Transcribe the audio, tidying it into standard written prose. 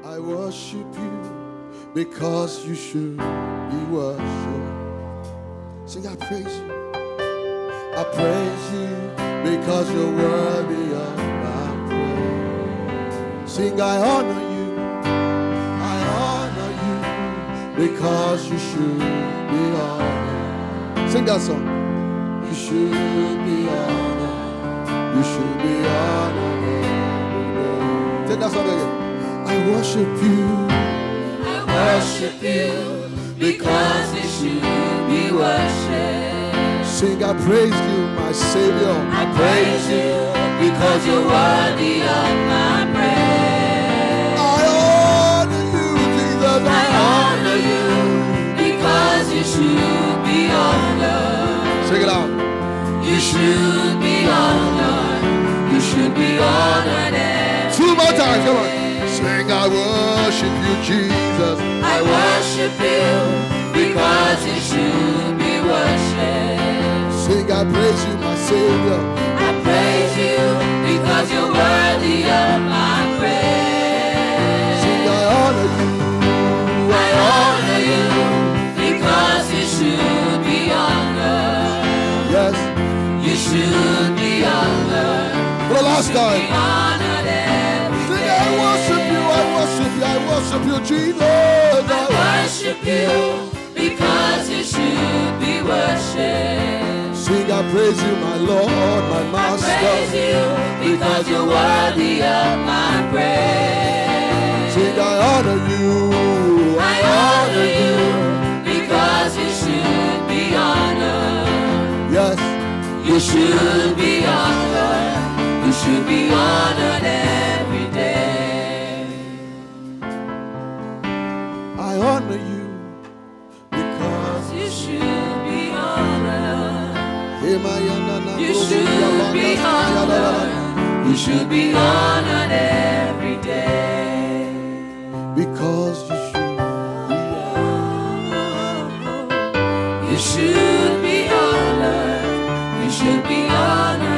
I worship you because you should be worshipped. Sing, I praise you. I praise you because you're worthy of my praise. Sing, I honor you. I honor you because you should be honored. Sing that song. You should be honored. You should be honored every day. Take that song again. I worship you. I worship you because you should be worshipped. Sing, I praise you, my Savior. I praise you because you're worthy of my praise. I honor you, Jesus. I honor you because you should be honored. Sing it out. You should be honored. You should be honored. Two more times, come on. Sing, I worship you, Jesus. I worship you because you should be worshipped. Sing, I praise you, my Savior. I praise you because you're worthy of my praise. Sing, I honor you. I honor you because you should be honored. Yes. You should be honored. For the last Be time. honored every Sing, day. I worship you, I worship you, I worship you, Jesus. I worship you because you should be worshipped. Sing, I praise you, my Lord, my I Master. praise you because you're worthy of my praise. Sing, I honor you. I honor you because you should be honored. Yes. You should be honored. You should be honored every day. I honor you because You should be honored. You you should be honored. You should be honored every day. Because you should. You should be honored. You should be honored